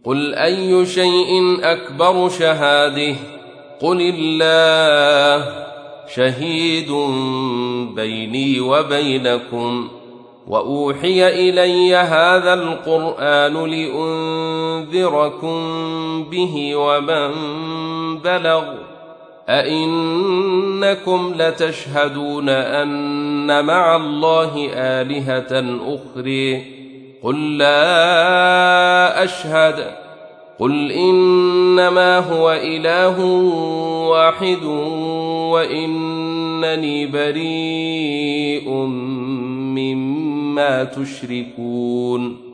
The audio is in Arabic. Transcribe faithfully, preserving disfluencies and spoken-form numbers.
قل أي شيء أكبر شهادة قل الله شهيد بيني وبينكم وأوحي إلي هذا القرآن لأنذركم به ومن بلغ أئنكم لتشهدون أن مع الله آلهة أخرى قل لا أشهد قل إنما هو إله واحد وإنني بريء مما تشركون